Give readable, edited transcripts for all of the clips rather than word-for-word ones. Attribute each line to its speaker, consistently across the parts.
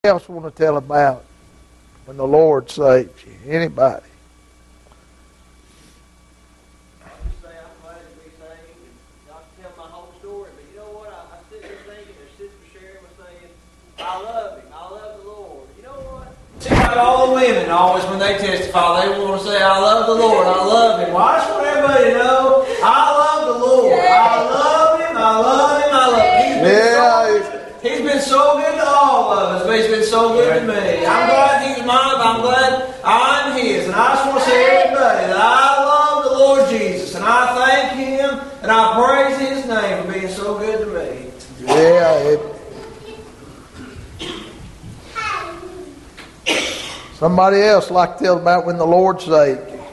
Speaker 1: else want to tell about when the Lord saves you? Anybody?
Speaker 2: I just say I'm glad to be saved, and not to tell my whole story, but you know what? I sit there thinking, as Sister Sharon was saying, I love Him. I love the Lord. You know what? Seems like all the women always, when they testify, they want to say, I love the Lord. I love Him. Well, I just want everybody to know, I love the Lord. I love Him. I love Him. I love Him. He's been so good to all of us, but He's been so good to me. I'm glad He's mine, but I'm glad I'm His. And I just want to say everybody that I love the Lord Jesus, and I thank Him, and I praise His name for being so good to me.
Speaker 1: Somebody else like to tell about when the Lord saved you.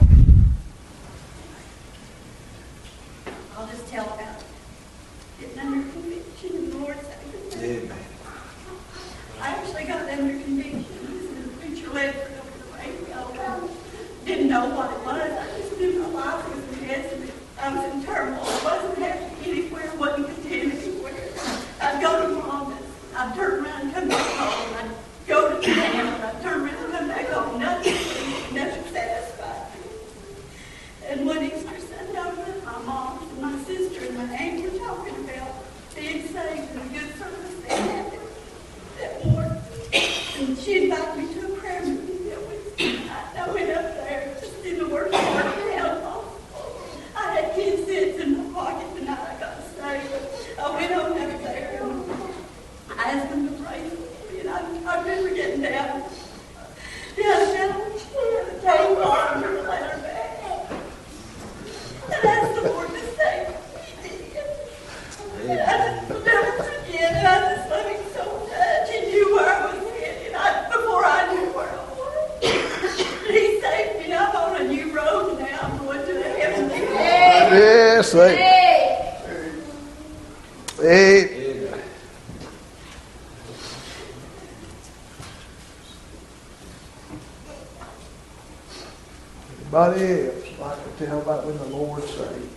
Speaker 3: I'll just tell about getting under conviction and the Lord saved me.
Speaker 2: Amen.
Speaker 3: I actually got under conviction. The preacher led me over the radio. Didn't know what it was. I just knew my life was a mess and I was in turmoil. I wasn't happy anywhere. Wasn't content anywhere. I'd go to Mama's. I'd turn around and come back home. I'd go to town. I'd turn around and come back home. Nothing satisfied me. And one Easter Sunday, I was with my mom and my sister and my aunt were talking about being saved and the good service they had that morning. And she invited me to a prayer meeting that Wednesday night. I went up there just in the worst part of town possible. I had 10 cents in my pocket the night I got saved. I went on up there and I asked them to pray for me. And I remember getting down the table and the letter back. And asked the Lord to save me. And I just will never forget. And I just love Him so much. He knew where I was headed before I knew where I was. He saved me. And I'm on a new road now. I'm going to the heavenly home.
Speaker 1: Yes, Anybody else like to tell about when the Lord saved you?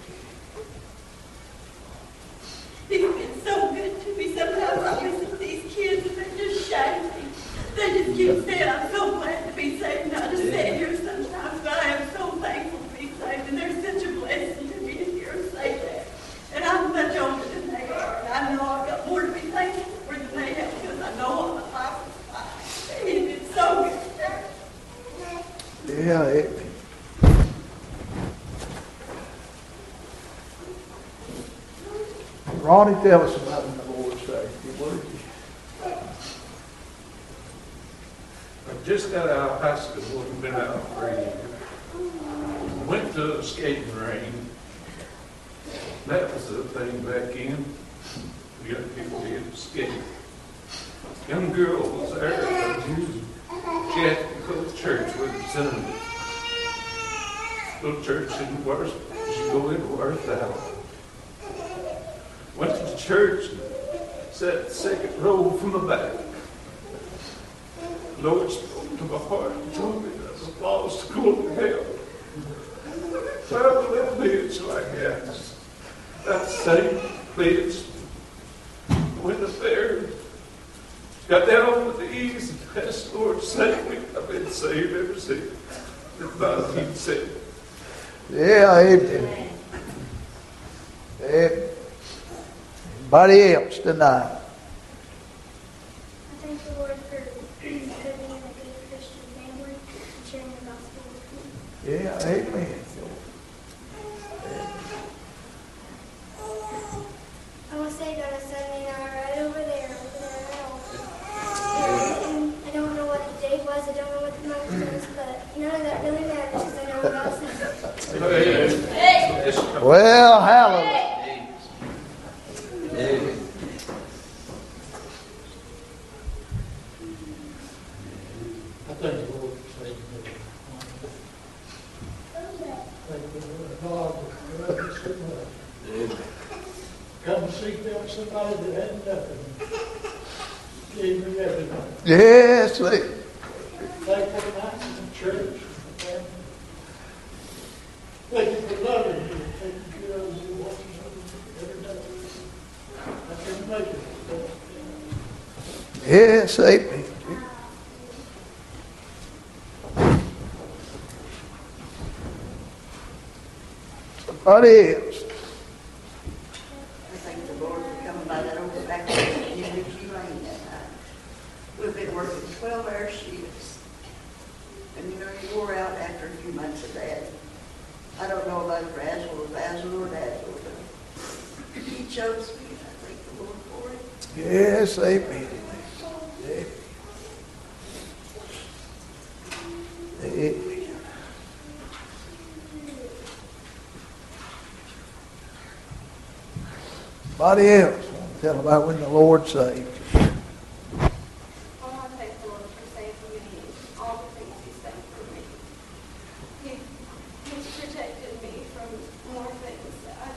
Speaker 3: He's been so good to me. Sometimes I listen to these kids and they just shame me. They just keep saying, I'm so glad to be saved. And I just sit here sometimes, but I am so thankful to be saved. And there's such a blessing to be in here and say that. And I'm much older than they are. And I know I've got more to be thankful for than they have because I know what my life was like. He's been so good.
Speaker 1: Ronnie, tell us about when the Lord saved you, would you?
Speaker 4: I just got out of high school and been out for a year. Went to a skating range. That was the thing back in. Young people did skate. Young girl was there. She had to go to church with her son. Go to church in worse. She go in worse out. Went to the church and sat second row from the back. The Lord spoke to my heart and told me that I was lost to go to hell. Found a little bitch like that. That same bitch. Went up there, got down on the knees and asked the Lord to save me. I've been saved ever since. That's He said.
Speaker 1: Amen. Anybody else tonight?
Speaker 5: I thank the Lord for putting me in a good Christian family and sharing the gospel with me.
Speaker 1: Amen.
Speaker 5: I was saved on a Sunday night right over there I don't know what the date was, I don't know what the month was, but none of that really matters because I know God saved me.
Speaker 1: Well, hallelujah.
Speaker 6: I thank the Lord for saving me. Thank the Lord God that loved me so much. Come to seek out somebody that had nothing. Gave me everything.
Speaker 1: Yes,
Speaker 6: Thankful tonight in the church. Thank you for loving me and taking care of me, watching over me every day. I couldn't make it.
Speaker 1: Yes, amen. What is?
Speaker 7: I thank the Lord for coming by that old factory in Dixie Lane that night. We've been working 12-hour shifts. And you know, you wore out after a few months of that. I don't know about razzle or dazzle, but He chose me, and I thank the Lord for it.
Speaker 1: Yes, amen. Amen. Anybody else want to tell about when the Lord saved?
Speaker 3: I want to thank the Lord for saving me, all the things He's done for me. He's protected me from more things.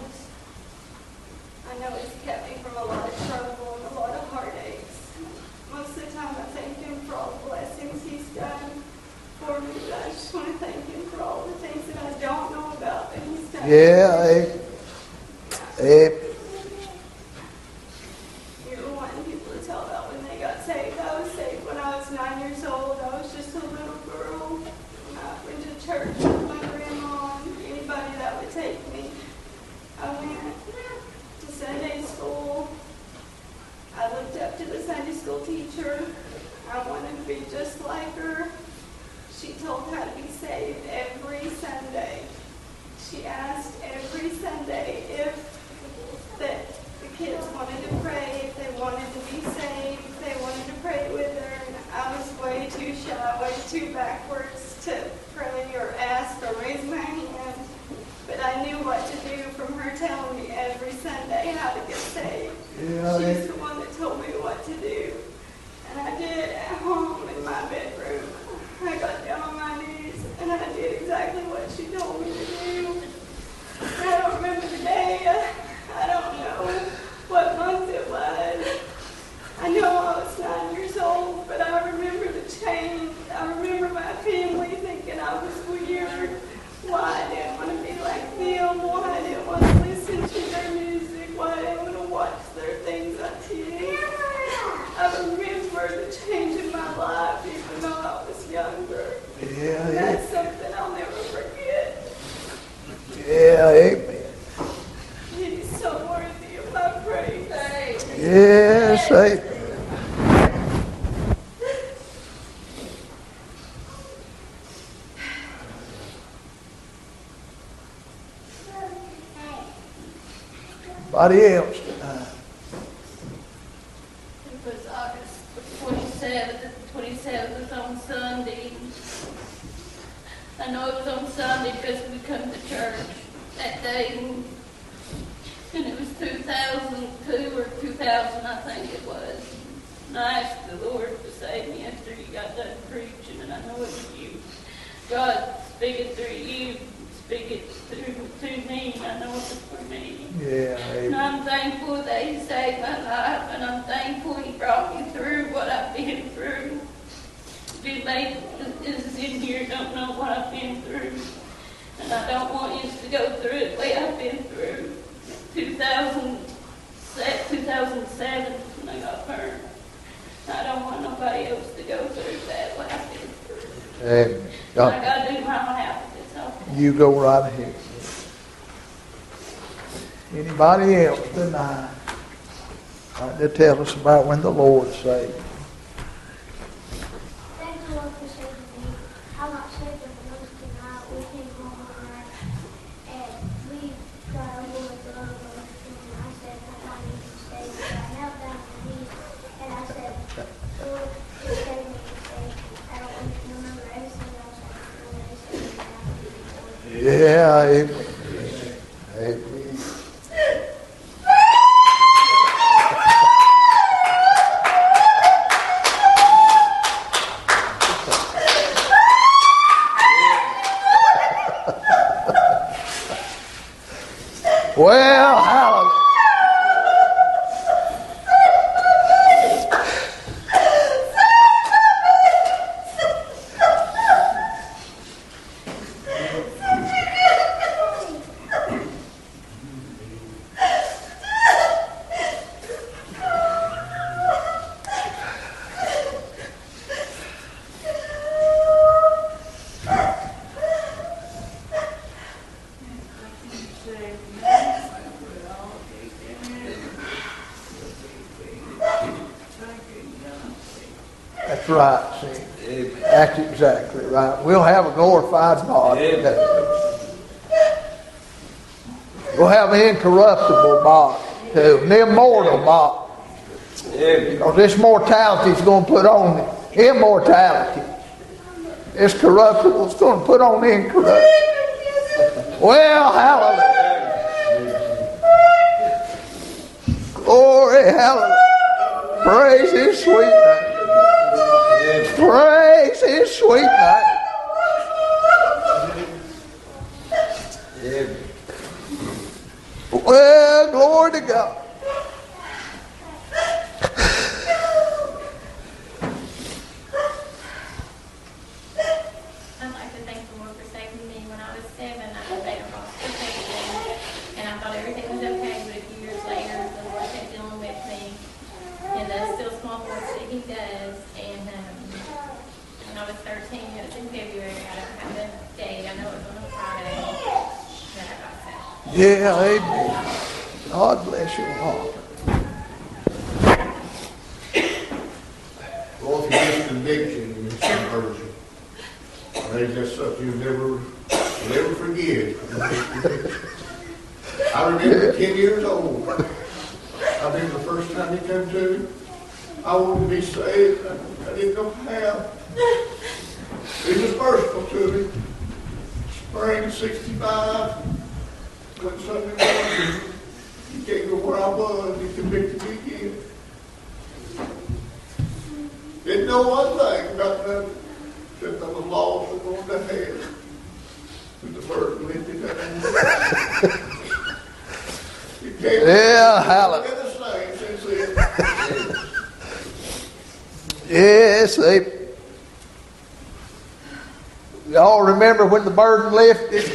Speaker 3: I know He's kept me from a lot of trouble and a lot of heartaches. Most of the time I thank Him for all the blessings He's done for me, but I just want to thank Him for all the things that I don't know about that He's done.
Speaker 1: Yeah, amen. Amen.
Speaker 3: You're wanting people to tell about when they got saved. I was saved when I was 9 years old. I was just a little girl. I went to church with my grandma and anybody that would take me. I went to Sunday school. I looked up to the Sunday school teacher. I wanted to be just like her. She told how to be saved every Sunday. She asked every Sunday if the kids wanted to pray, if they wanted to be saved, if they wanted to pray with her. And I was way too shy, way too backwards to pray or ask or raise my hand. But I knew what to do from her telling me every Sunday how to get saved.
Speaker 1: Yeah,
Speaker 3: She's the one that told me what to do. And I did at home in my bedroom. I got down on my knees and I did exactly what she told me to do. I don't remember the day. I don't know what month it was. I know I was 9 years old, but I remember the change. I remember my family thinking I was weird. Why I didn't want to be like them. Why I didn't want to listen to their music. Why I didn't want to watch their things on TV. I remember the change in my life, even though I was younger.
Speaker 1: Yeah,
Speaker 3: That's something I'll never forget.
Speaker 1: yeah, amen.
Speaker 3: He's so worthy of my praise.
Speaker 1: Yes, amen. Anybody else tonight?
Speaker 8: It was August the 27th. The 27th was on Sunday. I know it was on Sunday because we come to church that day, and it was 2002 or 2000, I think it was. And I asked the Lord to save me after you got done preaching, and I know it was you. God speaking through you, speaking through me, and I know it was for me.
Speaker 1: Yeah,
Speaker 8: And
Speaker 1: amen.
Speaker 8: I'm thankful that He saved my life, and I'm thankful He brought me through what I've been through. Anybody is in here don't know what I've been through, and I don't want you to go through it the way I've been through. 2007 when I got burned. I don't want nobody else to go through that what I've been through.
Speaker 1: Amen.
Speaker 8: I
Speaker 1: God,
Speaker 8: got to do my half of it. So.
Speaker 1: you go right ahead. Anybody else tonight? Like to tell us about when the Lord saved you.
Speaker 5: Thank the Lord for saving me. I got saved at the most tonight. We came home one night and we got over with the Lord and I said, I need to save me. I knelt down on my knees and I said, Lord, just save me and save me. I don't want to remember everything else I do. I just save me now.
Speaker 1: Yeah, amen. Amen. Well, hallelujah. That's right, see. That's exactly right. We'll have a glorified body. We'll have an incorruptible body, too, an immortal body. Because this mortality is going to put on immortality. This corruptible is going to put on incorruptible. Well, hallelujah. Glory, hallelujah. Praise His sweet name. Praise His sweet name. Well, glory to God.
Speaker 8: I'd like to thank the Lord for saving me. When I was 7, I had beta prostitution, and I thought everything was okay, but a few years later, the Lord kept dealing with me in the still small voice that He does. And when I was 13, it was in February, I don't have the date, I know it was on a Friday, that I got saved.
Speaker 1: Yeah, amen. God bless your heart.
Speaker 9: Well, if you get conviction in conversion, maybe that's something you'll never forget. I remember 10 years old. I remember the first time He came to me. I wanted to be saved. I didn't know how. He was merciful to me. Spring of '65, when Sunday morning, He came to where I was. He convicted me again. Didn't know one thing about nothing, except I was lost and going to hell. And the burden lifted up. He came
Speaker 1: Yeah, hallelujah.
Speaker 9: the same since then.
Speaker 1: Yes, y'all remember when the burden lifted?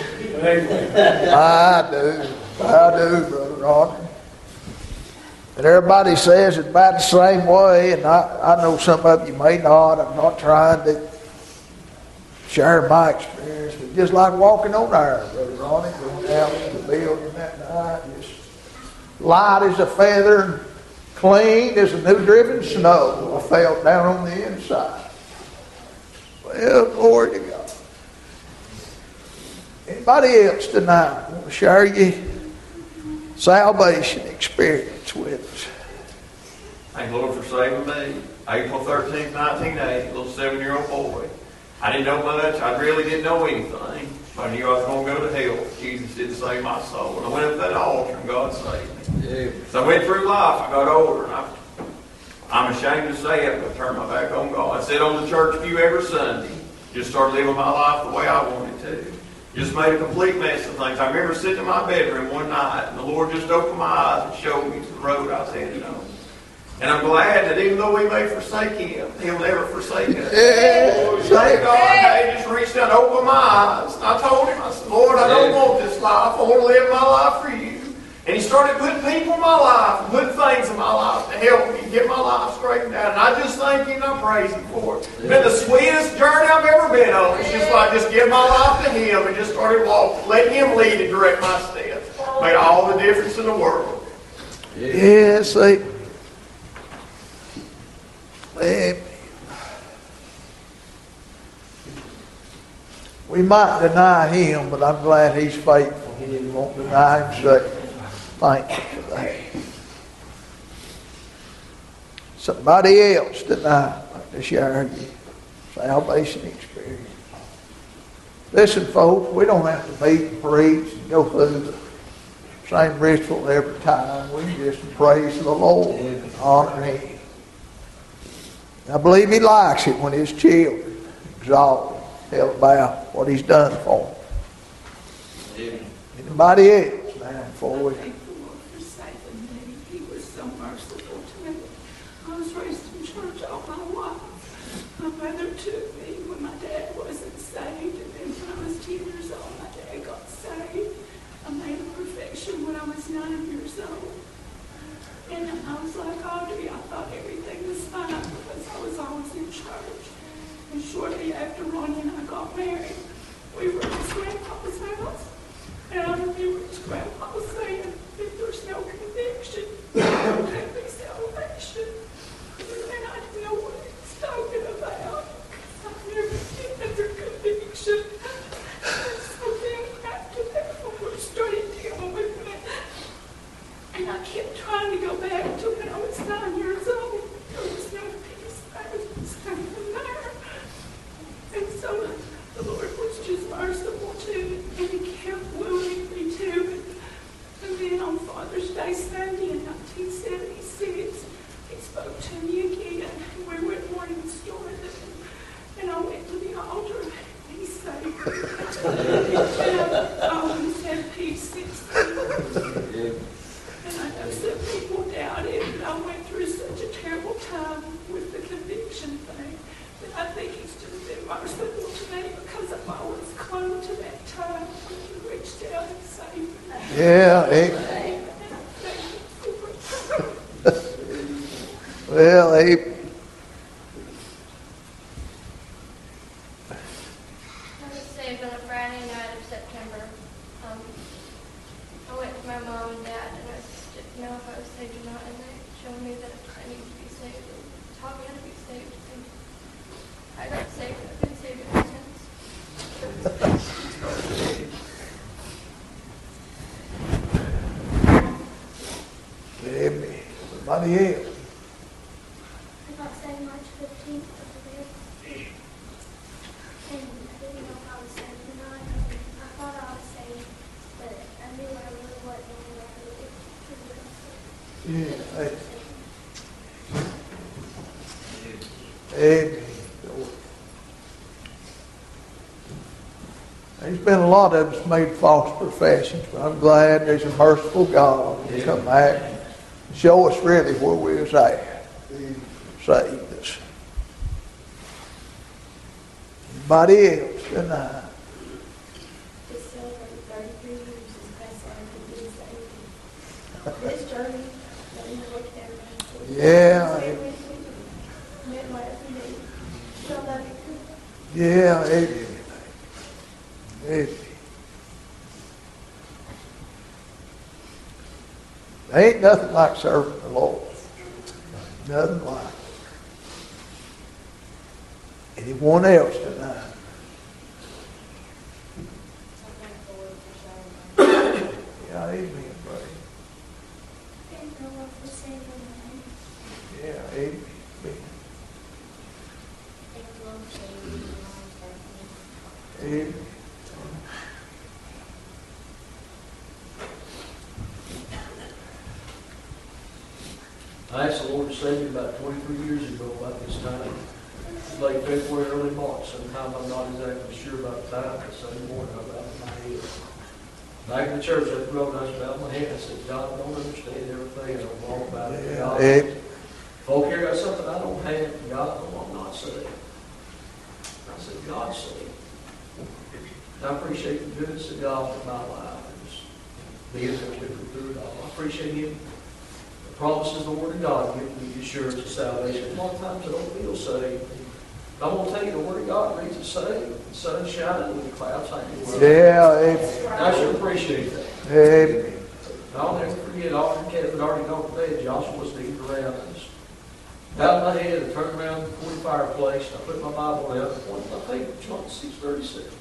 Speaker 1: I do, Brother Rodney. And everybody says it's about the same way, and I know some of you may not. I'm not trying to share my experience, but just like walking on air, Brother Ronnie, going out to the building that night, just light as a feather, clean as a new driven snow. I felt down on the inside. Well, glory to God. Anybody else tonight want to share your salvation experience with us?
Speaker 10: Thank the Lord for saving me. April 13th, 1980, a little 7-year-old boy. I didn't know much. I really didn't know anything. But I knew I was going to go to hell. Jesus didn't save my soul. And I went up to that altar and God saved me. Yeah. So I went through life. I got older. And I'm ashamed to say it, but I turned my back on God. I sat on the church pew every Sunday. Just started living my life the way I wanted to. Just made a complete mess of things. I remember sitting in my bedroom one night, and the Lord just opened my eyes and showed me to the road I was headed on. And I'm glad that even though we may forsake Him, He'll never forsake us. Thank God, I just reached out and opened my eyes. And I told Him, I said, Lord, I don't want this life. I want to live my life for You. And He started putting people in my life, and putting things in my life to help me get my life straightened out. And I just thank Him and I praise Him for it. It's been the sweetest journey I've ever been on. It's just like just give my life to Him and just started walking. Let Him lead and direct my steps. Made all the difference in the world.
Speaker 1: Yes, Amen. We might deny Him, but I'm glad He's faithful. He won't deny Himself. Thank you for that. Somebody else tonight like to share your salvation experience. Listen, folks, we don't have to meet and preach and go through the same ritual every time. We can just praise the Lord and honor Him. I believe He likes it when His children exalt Him, tell about what He's done for them. Anybody else now before we...
Speaker 3: Thank the Lord for saving me. He was so merciful to me. I was raised in church all my life. My mother took me when my dad wasn't saved, and then when I was 10 years old, my dad got saved. I made a profession when I was 9 years old. And I was like Audrey, I thought everything was fine because I was always in church. And shortly after Ronnie and I got married, we were at his grandpa's house. And I remember his grandpa saying, if there's no conviction, there can't be salvation. And I didn't know what he was talking always had peace since then. And I know some people doubt it, and I went through such a terrible time with the conviction thing. But I think He's just been merciful to me because I've always clung to that time when He reached out and saved me.
Speaker 1: Yeah, well, Abe.
Speaker 8: I was saved on a Friday night of September. I went to my mom and dad, and I just didn't know if I was saved or not, and they showed me that I needed to be saved and taught me how to be saved. And I got saved. I've been saved ever since.
Speaker 1: Amen. Somebody else.
Speaker 5: I got saved March 15th of the year. And I didn't know if I was saved or not. I thought I was saved, but I knew I really wasn't when I really
Speaker 1: Yeah. Amen. There's been a lot of us made false professions, but I'm glad there's a merciful God who come back and show us really where we was at. He saved us. Anybody else tonight?
Speaker 3: Just celebrated 33 years since Pastor Anthony been saved. This journey, that we looked at everybody.
Speaker 1: Yeah.
Speaker 3: Met last week. So love you.
Speaker 1: Yeah, amen. Amen. There ain't nothing like serving the Lord. Nothing like it. Anyone else tonight? Yeah, amen, buddy.
Speaker 5: Thank the Lord for saving me.
Speaker 1: Yeah, amen.
Speaker 5: Thank the Lord for saving me.
Speaker 1: Amen.
Speaker 6: I asked the Lord to save me about 23 years ago about this time. Late February, early March. Sometimes I'm not exactly sure about the time, but Sunday morning I bowed my head. Back in the church, I wrote, I bowed my head. I said, God, I don't understand everything. I don't walk about it. God, folk here got something I don't have. God, no, I'm not saved. I said, God's saved. And I appreciate the goodness of God in my life. And just being able to through it all. I appreciate Him. Promises the Word of God give me the assurance of salvation. A lot of times I don't feel saved. But I'm going to tell you, the Word of God reads it saved. The sun shining and the clouds hanging.
Speaker 1: Yeah, amen.
Speaker 6: I should appreciate that.
Speaker 1: Amen.
Speaker 6: And I'll never forget, after Kevin had already gone to bed, Joshua was leading around. I just bowed my head and turned around before the fireplace. And I put my Bible out and pointed my paper, John 6:37.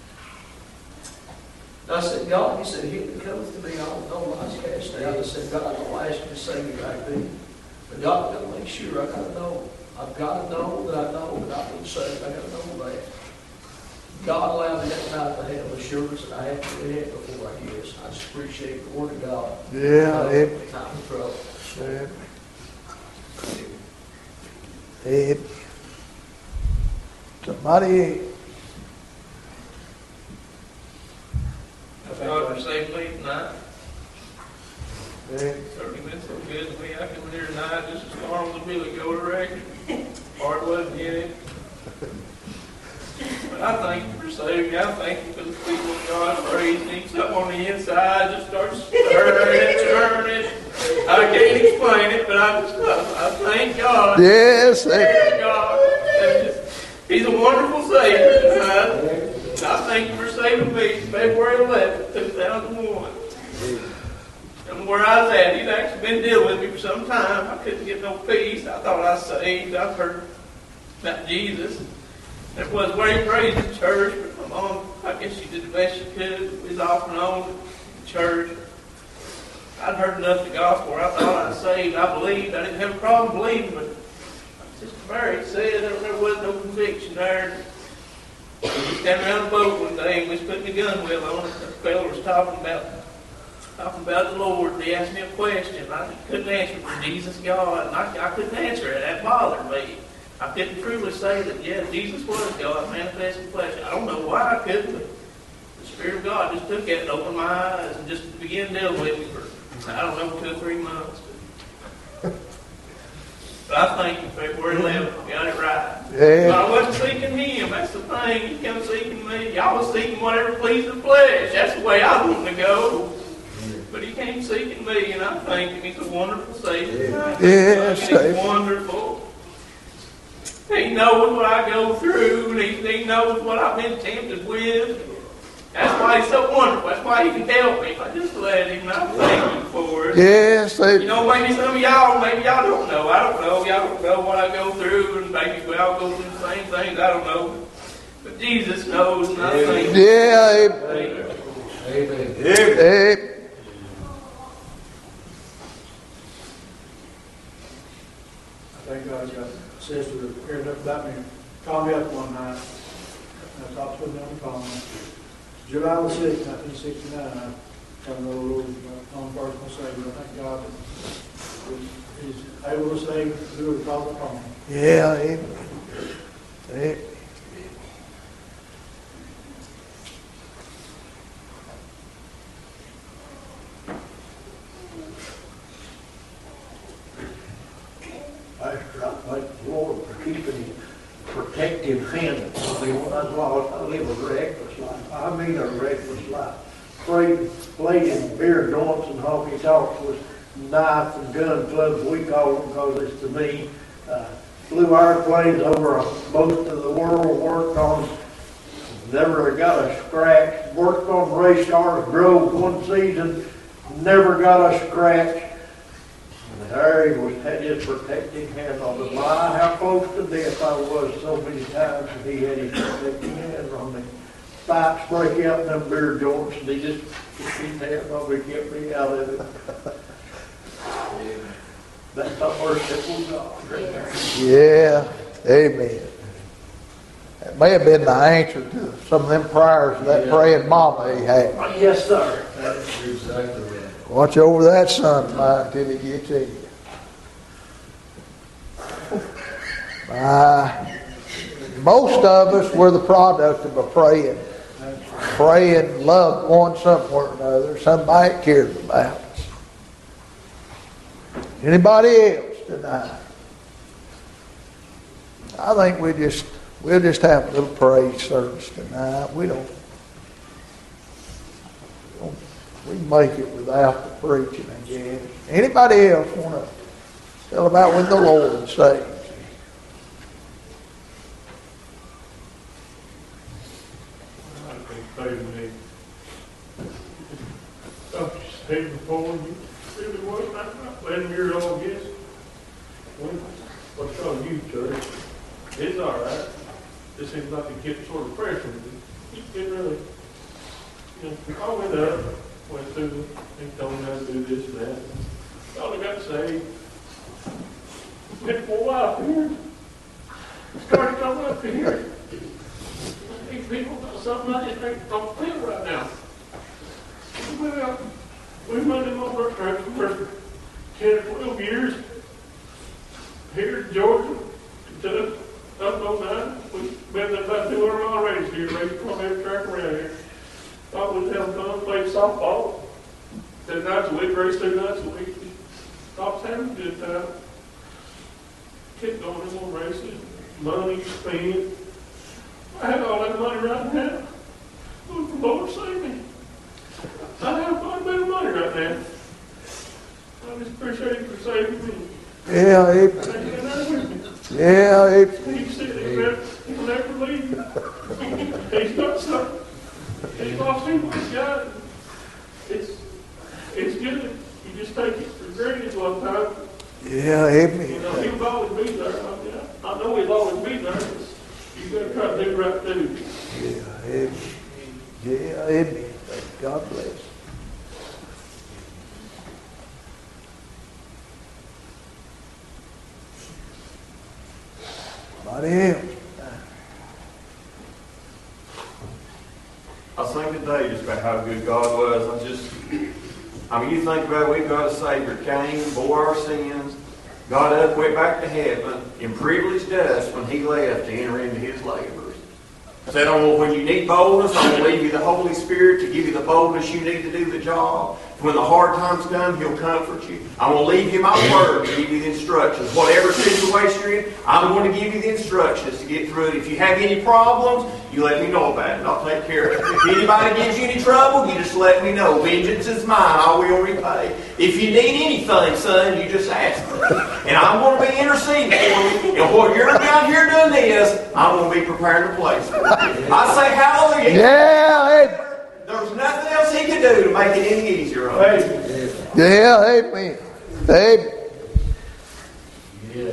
Speaker 6: And I said, God, He said, He that cometh to me, I will no wise cast out. I said, God, I don't ask you to save me right then. But God, I've got to make sure. I've got to know. I've got to know that I know that I've been saved. I've got to know that. God allowed me that night to have assurance that I had to have before I guess. I just appreciate the Word of God.
Speaker 1: Yeah, amen.
Speaker 6: Time of trouble.
Speaker 1: Amen. Amen. Somebody else.
Speaker 11: God for saving me tonight.
Speaker 1: Amen.
Speaker 11: Certainly been so good to me. I come here tonight just as far as a Billy Goat record. Hard wasn't in it. But I thank you for saving me. I thank you for the people of God praising me. Something on the inside just starts turning. I can't explain it, but I thank God.
Speaker 1: Yes,
Speaker 11: Thank God. He's a wonderful Savior tonight. I thank you for saving me February 11th, 2001. And where I was at, He's actually been dealing with me for some time. I couldn't get no peace. I thought I was saved. I've heard about Jesus. That was where He praised in church, but my mom, I guess she did the best she could. We was off and on in church. I'd heard enough of the gospel where I thought I was saved. I believed. I didn't have a problem believing, but Sister Mary said there was no conviction there. We was standing around the boat one day and we was putting the gun wheel on it. The fellow was talking about the Lord. They asked me a question. I couldn't answer it. Was Jesus God? And I couldn't answer it. That bothered me. I couldn't truly say that, yeah, Jesus was God manifest in flesh. I don't know why I couldn't, but Spirit of God just took it and opened my eyes and just began dealing with me for, I don't know, 2 or 3 months. But I thank you, February 11th, got it right.
Speaker 1: Yeah.
Speaker 11: But I wasn't seeking Him. That's the thing. He kept seeking me. Y'all was seeking whatever pleased the flesh. That's the way I want to go. But He came seeking me, and I thank Him. He's a wonderful Savior.
Speaker 1: Yes,
Speaker 11: He's wonderful. He knows what I go through, and he knows what I've been tempted with. That's why He's so wonderful. That's why He can help me if I just let Him. And I thank Him for it.
Speaker 1: Yes,
Speaker 11: You know, maybe some of y'all, maybe y'all don't know. I don't know. Y'all don't know what I go through, and maybe we all go through the same things. I don't know. But Jesus knows, and I thank Him.
Speaker 1: Yeah,
Speaker 6: Amen.
Speaker 1: amen.
Speaker 12: I think God's got a sister that cared enough about me. Called me up one night. And I talked to her on the phone. July the 6th, 1969, I come to the Lord, my own personal Savior. I thank God that He's able to save who would call upon Him.
Speaker 1: Yeah, amen. Amen.
Speaker 13: Pastor, I thank the Lord for keeping His protective hand on me when I was lost. I live a reckless life. I mean a reckless life. Played in beer joints and honky tonks with knife and gun clubs, we call them, because it's to me. Flew airplanes over most of the world, worked on, never got a scratch. Worked on race cars, drove one season, never got a scratch. Harry had his protecting hand on me. My, how close to death I was so many times, and he had his protecting hand on me. Pipes break out in them beer joints, and he just kept his hand on me, kept me out of it. That's a merciful God right there.
Speaker 1: Yeah, amen. That may have been the answer to some of them prayers of that praying mama he had.
Speaker 13: Yes, sir.
Speaker 6: That's exactly right.
Speaker 1: Watch over that son of mine until he gets in. Most of us were the product of a praying loved one somewhere or another. Somebody cared about us. Anybody else tonight? I think we'll just have a little praise service tonight. We make it without the preaching again. Anybody else want to tell about when the Lord saved you?
Speaker 4: Me. Oh, saved before you really was not 11 years old, yes. What's wrong with you, church? It's all right. This seems like it gets sort of pressure. It really, I went up, went through, and told me how to do this and that. Thought I got saved. Been for a while here. Started coming up here. These people got something I just don't feel right now. Well, we've been in my church for 10 or 12 years. Here in Georgia, Kentucky, up on 9. We've been in about 200 mile radius here, racing from every track around here. Thought we'd have fun, played softball. 10 nights a week, race 2 nights a week. Thought was having a good time. Kept going in more races, money spent. I have all that money right now. Oh, the Lord save me. I have quite a bit of money right now. I just appreciate you for saving me.
Speaker 1: Yeah, amen.
Speaker 4: Thank you for that with me.
Speaker 1: Yeah, amen.
Speaker 4: He said he'll never leave me. He's got something. He's lost him what he's got. It's good. You just take it for granted one time.
Speaker 1: Yeah, amen.
Speaker 4: He'll always be there. I know he'll always be there. You got to try to do right too.
Speaker 1: Yeah, amen. Yeah, amen. God bless. Somebody else.
Speaker 10: I was thinking today just about how good God was. You think about it, we've got a Savior, came, bore our sins, got up, went back to heaven, and privileged us when He left to enter into His labors. Said, oh, when you need boldness, I'm going to leave you the Holy Spirit to give you the boldness you need to do the job. When the hard times come, He'll comfort you. I'm going to leave you my word to give you the instructions. Whatever situation you're in, I'm going to give you the instructions to get through it. If you have any problems, you let me know about it, and I'll take care of it. If anybody gives you any trouble, you just let me know. Vengeance is mine. I will repay. If you need anything, son, you just ask me. And I'm going to be interceding for you. And while you're out here doing this, I'm going to be preparing the place for you. I say hallelujah.
Speaker 1: Yeah,
Speaker 10: There's nothing else He can do to make it any easier.
Speaker 1: yeah, amen. Amen.
Speaker 6: Yeah.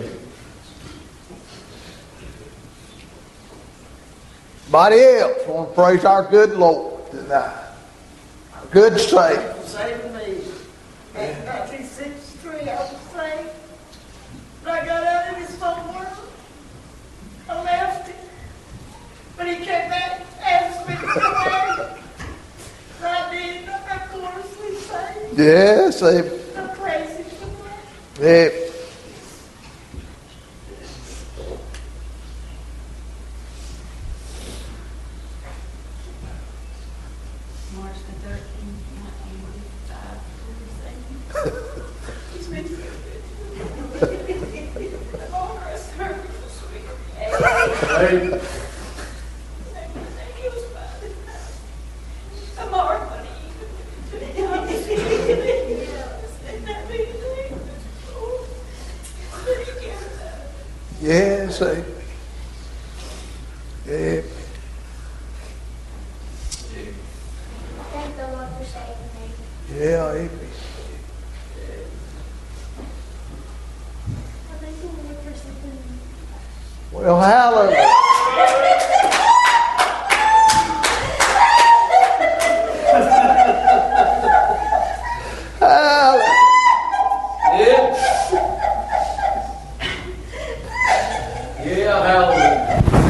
Speaker 1: Anybody else want to praise our good Lord tonight? Our good Savior.
Speaker 3: Saving me. In 1963, I was saved. But I got out of this whole world. I left it. But He came back and asked me to come back. And I did. I'm gloriously saved.
Speaker 1: Yes, amen.
Speaker 3: I'm praising the Lord.
Speaker 1: Yeah.
Speaker 3: March the 13th, 1955. He's been so good. Oh, our service was sweet. Thank you, Father. I'm already.
Speaker 1: Yes, amen. Yeah.
Speaker 5: Thank the Lord for saving me.
Speaker 1: Yeah, amen.
Speaker 5: I thank the Lord for saving me.
Speaker 1: Well, hallelujah. Hallelujah.
Speaker 6: Yeah, hallelujah.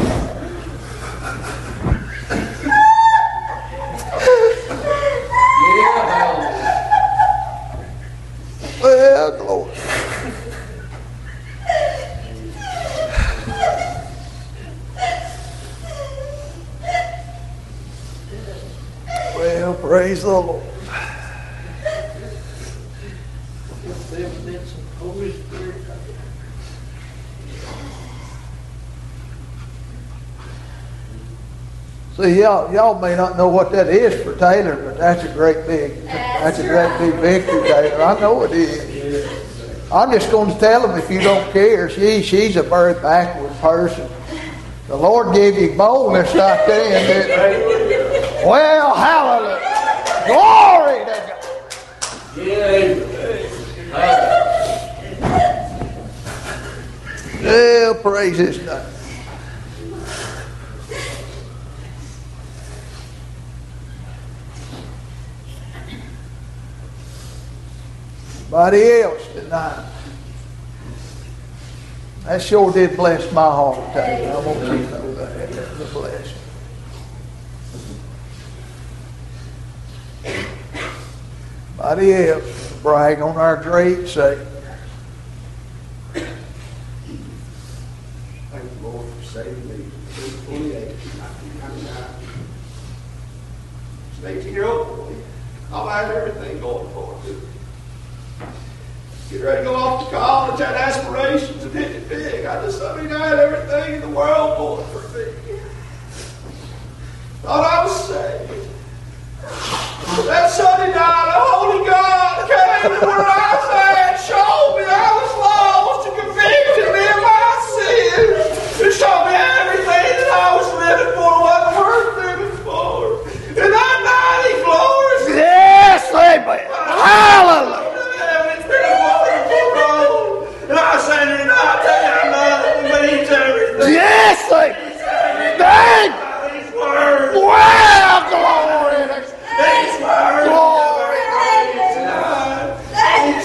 Speaker 6: Yeah, hallelujah.
Speaker 1: Well, glory. Well, praise the Lord.
Speaker 6: Holy Spirit.
Speaker 1: See, y'all may not know what that is for Taylor, but that's a great big victory, Taylor. I know it is. I'm just going to tell him if you don't care, she's a very backward person. The Lord gave you boldness right there, didn't He? Well, hallelujah. Glory to God. Well, praise His name. Anybody else tonight? That sure did bless my heart, Taylor. I want you to know that. It was a blessing. Anybody else brag on our great Savior?
Speaker 9: Thank the Lord for saving me. 28, 1999. As an 18-year-old boy, I had everything going for it. Get ready to go off to college, had aspirations and hit it big. I had everything in the world going for me. Thought I was saved. That Sunday night, a holy God came to where I was at, showed me I was lost, and convicted me of my sins, and showed me everything that I was living for wasn't worth living for. And that night, He glorified.
Speaker 1: Yes, amen. Hallelujah.
Speaker 9: And I was saying, and I tell you, I'm nothing, but He's everything.
Speaker 1: Yes, amen. Thank
Speaker 9: His word.
Speaker 1: Well, glory.
Speaker 9: His word.
Speaker 1: Glory.
Speaker 9: He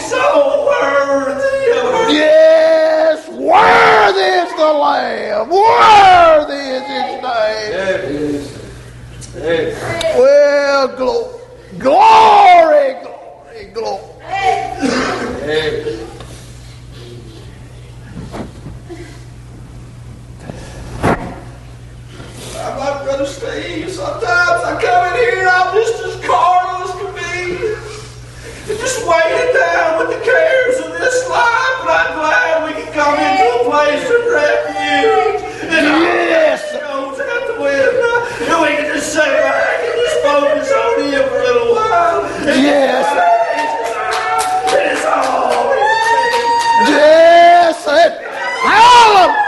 Speaker 11: Brother Steve. Sometimes I come in here and I'm just as carnal as can be. And just weighted down with the cares of this life. But I'm glad we can come into a place of refuge. And yes, knows out the window. And we can just sit back and just focus on Him for a little while. And
Speaker 1: Yes.
Speaker 11: it is all.
Speaker 1: Yes. Howl 'em.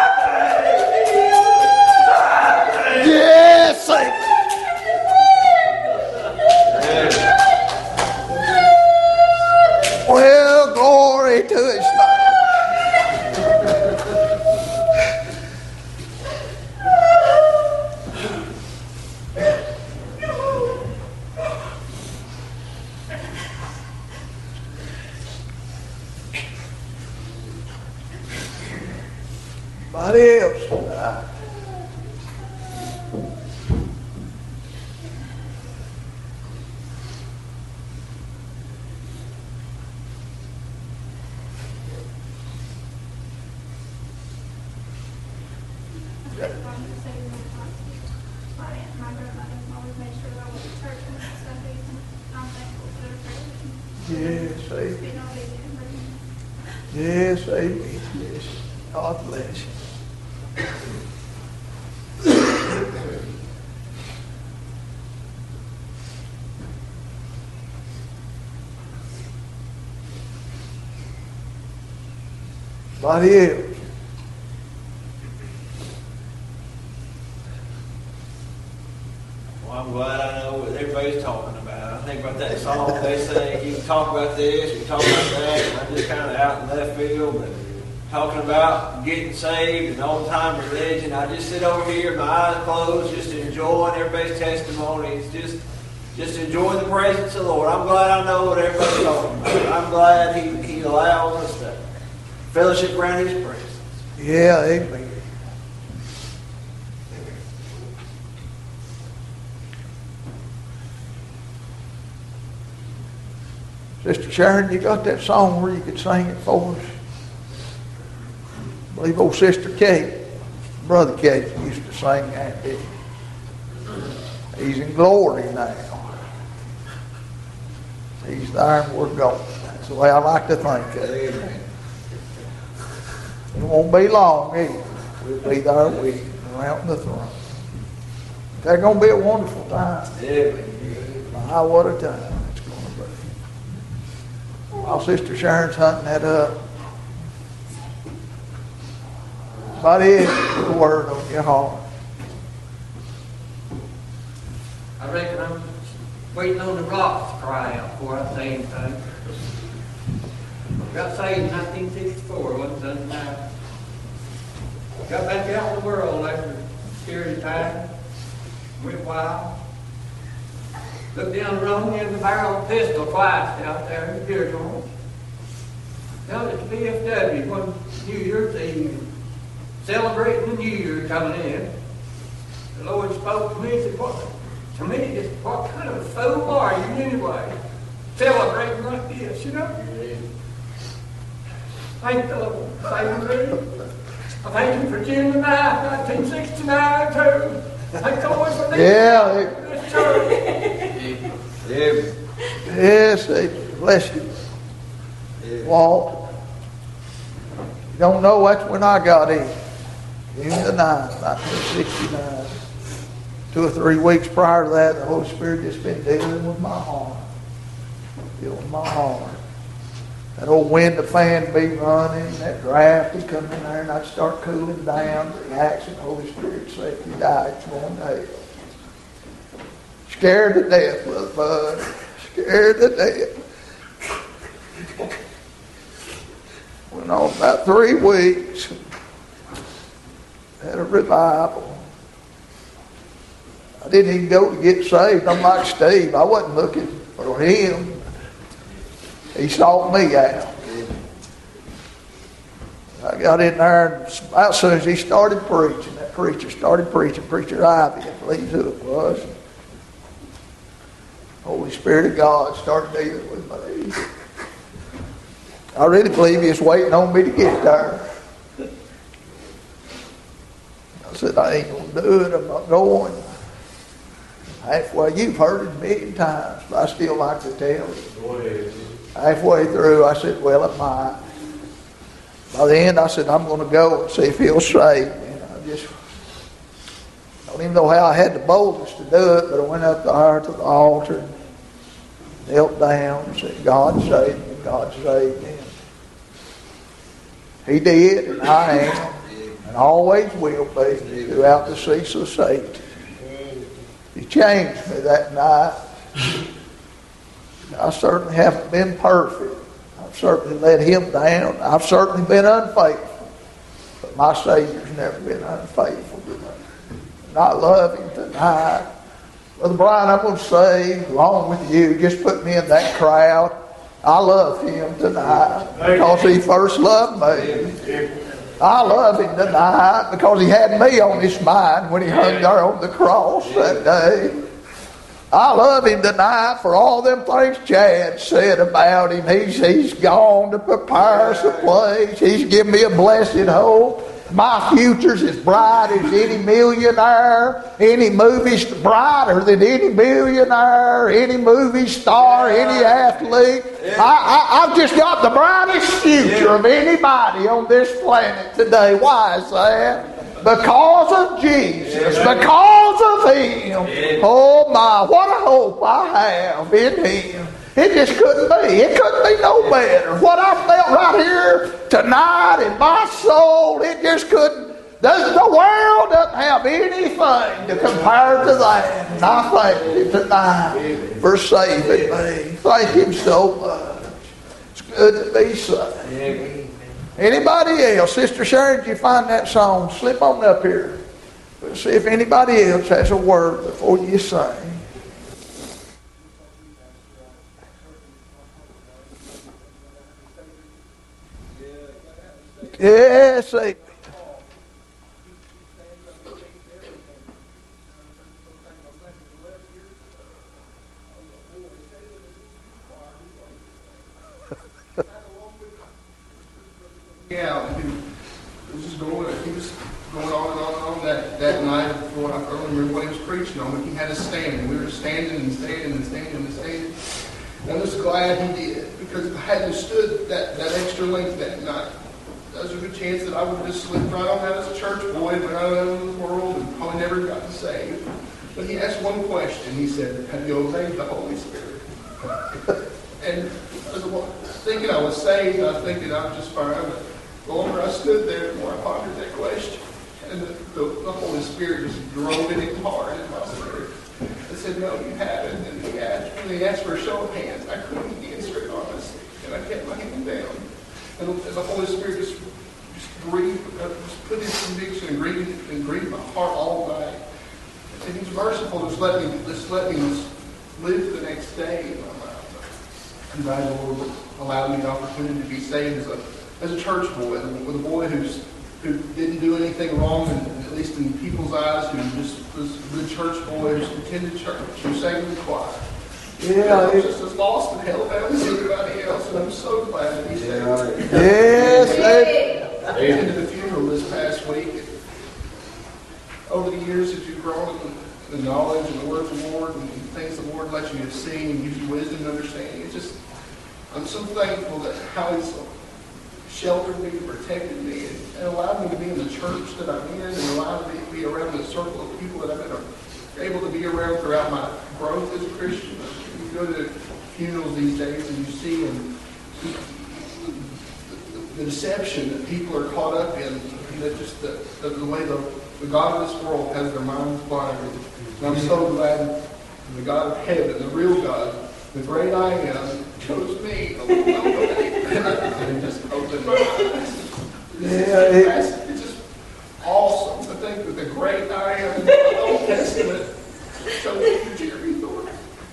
Speaker 1: Yes. Well, glory to His name. Somebody else tonight. Yes, amen. Yes, amen. Yes. God bless you. Somebody else.
Speaker 2: Well, I'm glad I know what everybody's talking about. I think about that song they sing. You can talk about this, you can talk about that. And I'm just kind of out in left field, but talking about getting saved and old-time religion. I just sit over here, my eyes closed, just enjoying everybody's testimonies, just enjoying the presence of the Lord. I'm glad I know what everybody's talking about. I'm glad He allows us to fellowship around His presence.
Speaker 1: Yeah, amen. Sister Sharon, you got that song where you could sing it for us? I believe old Sister Kate, Brother Kate, used to sing that, didn't he? He's in glory now. He's there and we're going. That's the way I like to think of it. Amen. It won't be long either. We'll be there with him around the throne. That's going to be a wonderful time.
Speaker 2: Amen.
Speaker 1: My, what a time it's going to be. While Sister Sharon's hunting that up, somebody put a word on your heart.
Speaker 14: I reckon I'm waiting on the rocks to cry out before I say anything. Got saved in 1964, wasn't done now. Got back out in the world after a period of time. Went wild. Looked down the road and the barrel of a pistol twice out there in the deer joint. Down at the VFW one New Year's Eve, celebrating the New Year coming in. The Lord spoke to me and said, what kind of a fool are you anyway? Celebrating like this, you know? Thank the Lord. Thank me. I thank Him for June the 9th, 1969 too. Thank the Lord for this church.
Speaker 1: Yes, amen. Bless you. Walt. You don't know, that's when I got in. June the 9th, 1969. 2 or 3 weeks prior to that, the Holy Spirit just been dealing with my heart. Dealing with my heart. That old wind of fan be running, that draft would come in there and I'd start cooling down. The reaction, the Holy Spirit said, if you die, it's going to hell. Scared to death, Brother Bud. Scared to death. Went on about 3 weeks. Had a revival. I didn't even go to get saved. I'm like Steve. I wasn't looking for him. He sought me out. I got in there, and about as soon as he started preaching, that preacher started preaching, Preacher Ivy, I believe who it was. Holy Spirit of God started dealing with me. I really believe he was waiting on me to get there. I said, I ain't going to do it. I'm not going. Halfway, you've heard it a million times, but I still like to tell it.
Speaker 4: Go ahead.
Speaker 1: Halfway through, I said, well, it might. By the end, I said, I'm going to go and see if he'll save me. And I just don't even know how I had the boldness to do it, but I went up there to the altar and knelt down and said, God saved me, God saved me. He did, and I am, and always will be throughout the ceaseless age. He changed me that night. I certainly haven't been perfect. I've certainly let him down. I've certainly been unfaithful. But my Savior's never been unfaithful to me. And I love him tonight. Brother Brian, I'm going to say, along with you, just put me in that crowd. I love him tonight because he first loved me. I love him tonight because he had me on his mind when he hung there on the cross that day. I love him tonight for all them things Chad said about him. He's gone to prepare us a place. He's given me a blessed hope. My future's as bright as any millionaire, any movie brighter than any millionaire, any movie star, any athlete. I've just got the brightest future of anybody on this planet today. Why is that? Because of Jesus, because of him. Oh my, what a hope I have in him. It just couldn't be. It couldn't be no better. What I felt right here tonight in my soul, it just couldn't. The world doesn't have anything to compare to that. And I thank him tonight for saving me. Thank him so much. It's good to be saved. Anybody else? Sister Sharon, did you find that song? Slip on up here. We'll see if anybody else has a word before you sing. Yes, amen.
Speaker 9: Yeah, he was going on and on that night before. I don't remember what he was preaching on, but he had us standing. We were standing and standing and standing and standing. And I'm just glad he did, because if I hadn't stood that extra length that night, there's a good chance that I would have just slipped right on out as a church boy, went out into the world, and probably never gotten saved. But he asked one question. He said, "Have you obeyed the Holy Spirit?" And thinking I was saved, I was thinking I was just fine. But the longer I stood there, the more I pondered that question. And the Holy Spirit just drove it in hard in my spirit. I said, "No, you haven't." And he asked for a show of hands. I couldn't answer it honestly. And I kept my hand down. And the Holy Spirit just grieved, just put his conviction and grieved my heart all night. And he's merciful, just let me live the next day in my life. And God, Lord, allowed me the opportunity to be saved as a church boy, with a boy who didn't do anything wrong, and at least in people's eyes, who just was a good church boy, who attended church, who sang in the choir. Yeah, I'm just as lost and hellbound as anybody else, and I'm so glad that he's saved. Yes, I attended the funeral this past week. Over the years, as you've grown in the knowledge and the words of the Lord and things the Lord lets you have seen and gives you wisdom and understanding, I'm so thankful that how He's sheltered me, protected me, and allowed me to be in the church that I'm in, and allowed me to be around the circle of people that I've been able to be around throughout my growth as a Christian. You go to funerals these days and you see the deception that people are caught up in, just the way the God of this world has their minds blinded. And I'm so glad the God of heaven, the real God, the great I am, chose me and just opened my eyes. It's just awesome to think that the great I am in the Old Testament showed me Jeremy Thornton.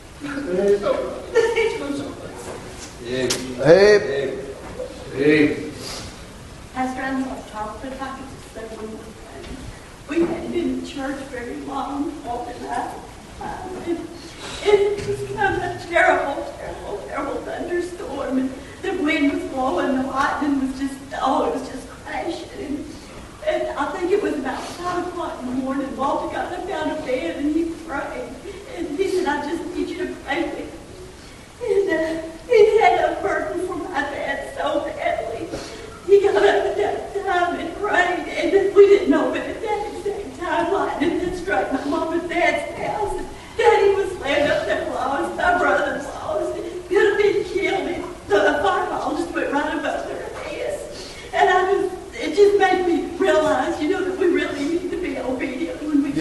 Speaker 3: Pastor, I'm going to talk, but if I could just say one more thing. We hadn't been in church very long, overnight. It was kind of a terrible thunderstorm. And the wind was blowing, the lightning was just, it was just crashing. And I think it was about 5 o'clock in the morning. Walter got up out of bed and he prayed. And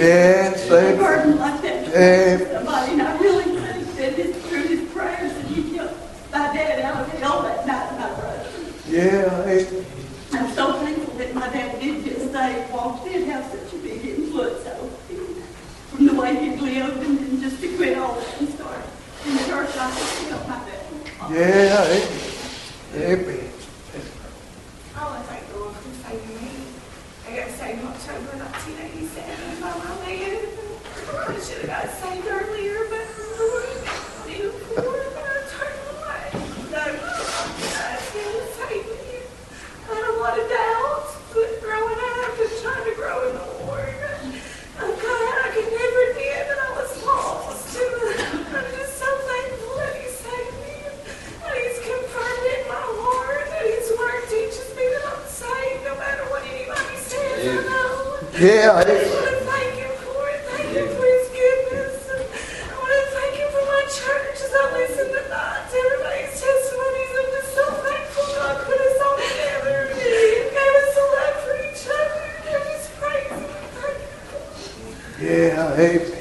Speaker 1: Yeah,
Speaker 3: A
Speaker 1: say,
Speaker 3: burden like that to
Speaker 1: Yeah.
Speaker 3: somebody, and I really think that it's through his prayers that he kept my dad out of hell that night, my brother.
Speaker 1: yeah,
Speaker 3: I'm so thankful that my dad did get saved. Walter did have such a big influence over him, from the way he lived, and then just to quit all that and start in the church. I could help my dad.
Speaker 1: yeah, amen.
Speaker 15: I want to thank the Lord for saving me. I got saved in October 1987 by my man. I should have got saved earlier, but the Lord knew before I turned away. No, God's going to save me. I had a lot of doubts, but growing up and trying to grow in the Lord, I thought I could never get, and I was lost. I'm just so thankful that He saved me, that He's confirmed it in my heart, that His Word teaches me that I'm saved no matter what anybody says. I know.
Speaker 1: Yeah,
Speaker 15: I just want to thank Him for it. Thank Him for His goodness. And I want to thank Him for my church as I listen tonight to everybody's testimonies. I'm just so thankful God put us all together and gave us a love for each other. And I just praise Him and thank Him.
Speaker 1: yeah, amen.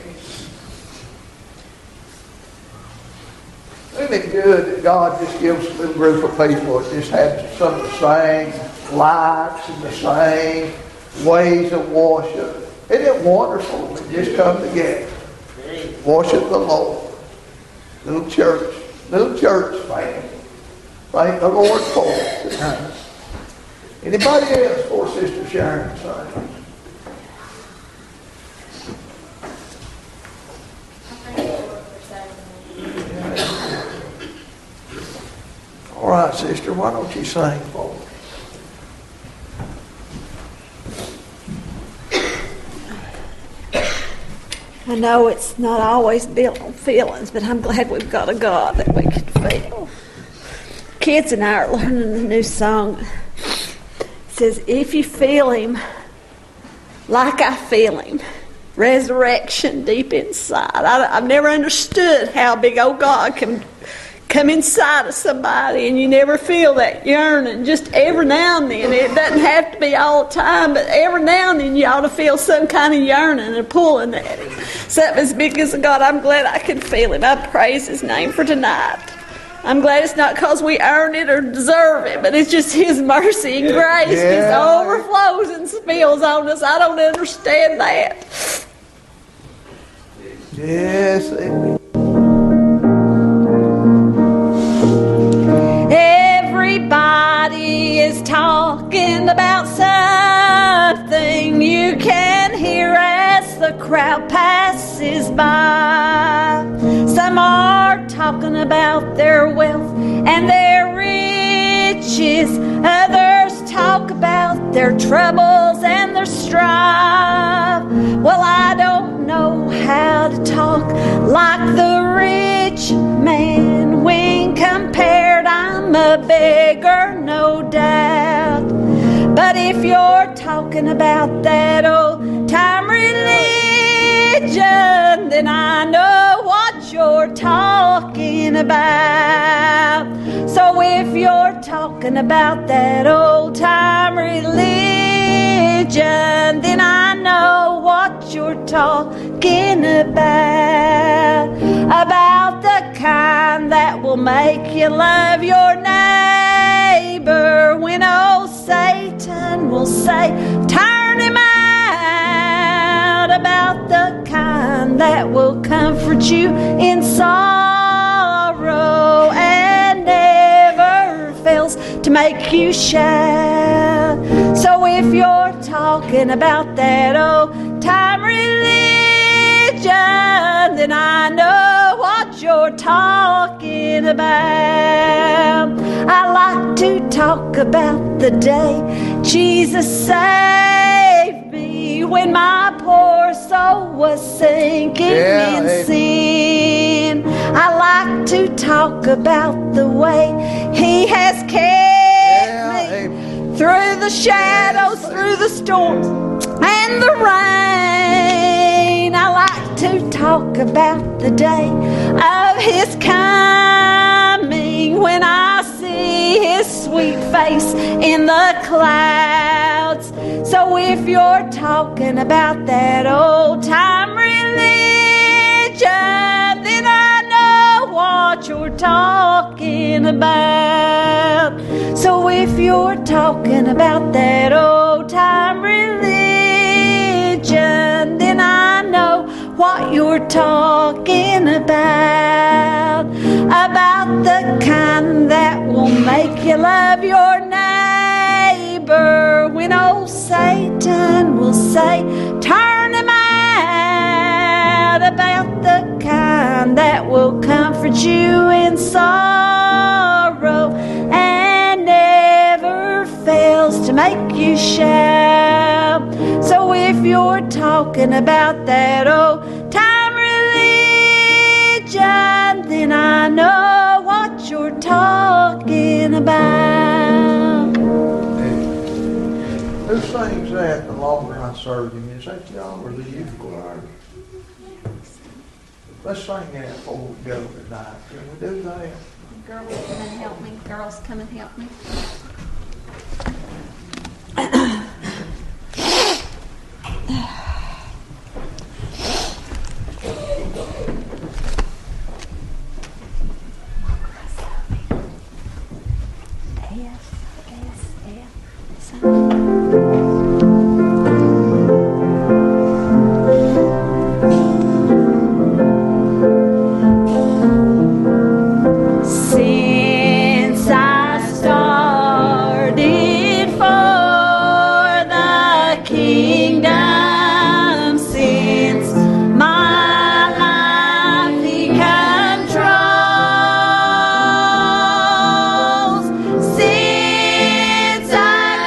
Speaker 1: Isn't it good that God just gives a little group of people that just have some of the same likes and the same ways of worship? Isn't it wonderful when we just come together, worship the Lord? Little church family. Thank the Lord for it tonight. Anybody else for Sister Sharon tonight? All right, sister, why don't you sing for us?
Speaker 3: I know it's not always built on feelings, but I'm glad we've got a God that we can feel. Kids and I are learning a new song. It says, if you feel Him like I feel Him, resurrection deep inside. I've never understood how big old God can come inside of somebody and you never feel that yearning. Just every now and then. It doesn't have to be all the time, but every now and then you ought to feel some kind of yearning and pulling at Him. Something as big as God. I'm glad I can feel Him. I praise His name for tonight. I'm glad it's not because we earn it or deserve it, but it's just His mercy and grace just overflows and spills on us. I don't understand that.
Speaker 1: Yes, amen.
Speaker 3: Everybody is talking about something you can hear as the crowd passes by. Some are talking about their wealth and their riches. Others talk about their troubles and their strife. Well, I don't know how to talk like the rich man. When compared, I'm a beggar, no doubt. But if you're talking about that old time religion, then I know what you're talking about. So if you're talking about that old time religion, then I know what you're talking about. About the kind that will make you love your neighbor when old Satan will say, turn him out. About the kind that will comfort you in sorrow and never fails to make you shout. So if you're talking about that old time religion, then I know what you're talking about. I like to talk about the day Jesus saved me when my poor soul was sinking in sin. I like to talk about the way He has kept me through the shadows, through the storms and the rain. I like to talk about the day of His coming when I see His sweet face in the clouds.
Speaker 16: So if you're talking about that old time religion, then I know what you're talking about. So if you're talking about that old time religion, then I know what you're talking about. About the kind that will make you love your neighbor when old Satan will say, turn him out. About the kind that will comfort you in sorrow and never fails to make you shout. So if you're talking about that old time religion, then I know what you're talking about.
Speaker 1: Who sings that the longer I serve him? Is that y'all or the youth choir? Let's sing that before we go tonight. Can we do that?
Speaker 3: Girls, come and help me. Girls, come and help me.
Speaker 16: Since I started for the kingdom, since my life become troubles, since I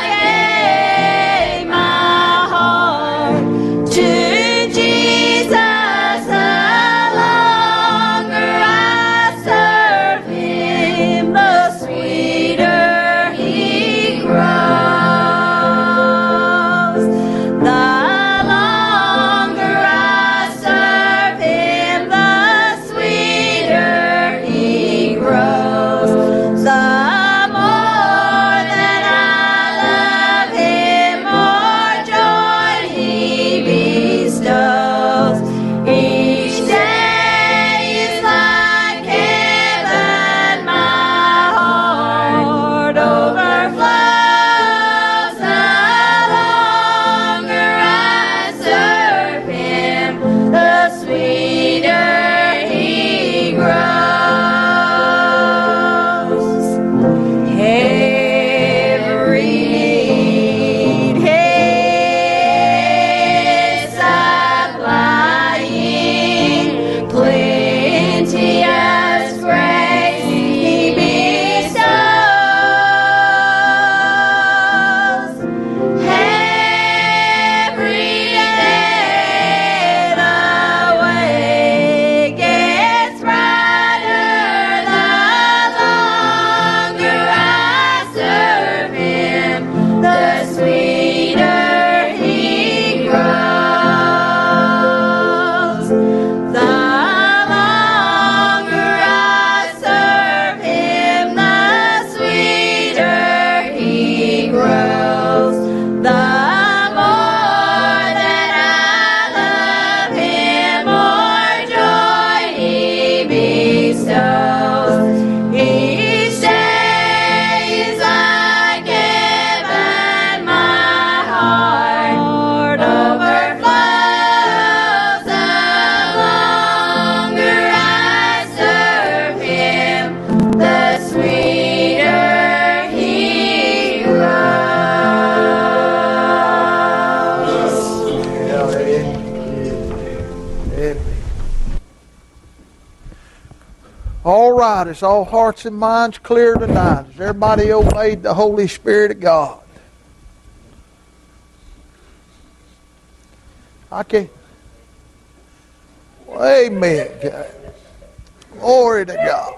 Speaker 16: gave my heart to Jesus, the longer I serve him, the sweeter he grows. The longer I serve him, the sweeter he grows. The more that I love him, more joy he bestows. Each day is like heaven, my heart overflows. The longer I serve him, the sweeter he grows. Every need is supplying, plenteous grace he bestows. Every day the way gets brighter, the longer I serve him, the sweeter he grows. The longer I serve him, the sweeter he grows. The more that I love him, more joy he bestows. Each day is like heaven, my heart overflows. The longer I serve him, the sweeter he grows.
Speaker 1: Yeah, it. All right, it's all hearts and minds clear tonight. Has everybody obeyed the Holy Spirit of God? I can't. Amen. Glory to God.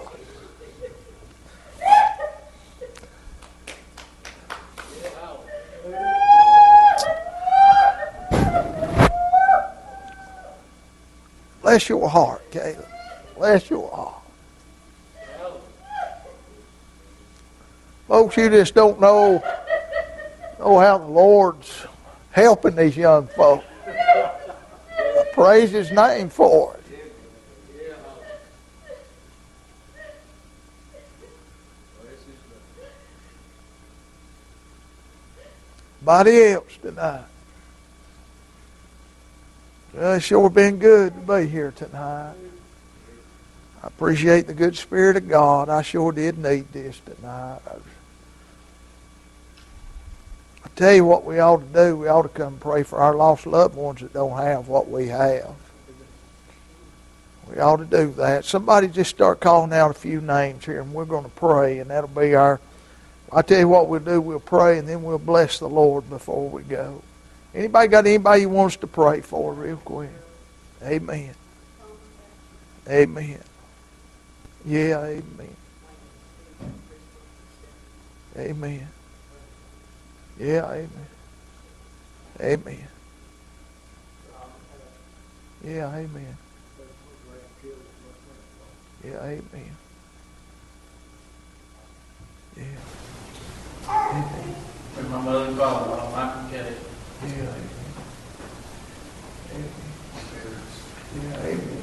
Speaker 1: Bless your heart, Caleb. Bless your heart. Folks, you just don't know how the Lord's helping these young folk. I praise His name for it. Anybody else tonight? Well, it's sure been good to be here tonight. I appreciate the good Spirit of God. I sure did need this tonight. I tell you what we ought to do. We ought to come and pray for our lost loved ones that don't have what we have. We ought to do that. Somebody just start calling out a few names here, and we're going to pray, and that'll be our... I tell you what we'll do. We'll pray, and then we'll bless the Lord before we go. Anybody got anybody you wants to pray for real quick? Amen. Amen. Yeah, amen. Amen. Yeah, amen. Amen. Yeah, amen. Yeah, amen. Yeah. Amen.
Speaker 11: With my mother and father, Michael Kelly.
Speaker 1: Yeah, amen. Amen. Yeah, amen.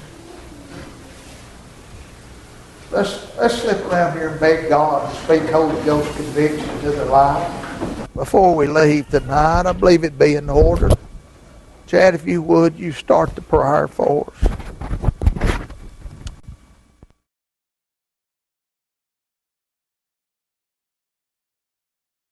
Speaker 1: Let's slip around here and beg God to speak Holy Ghost conviction to their life. Before we leave tonight, I believe it'd be in order. Chad, if you would, you start the prayer for us.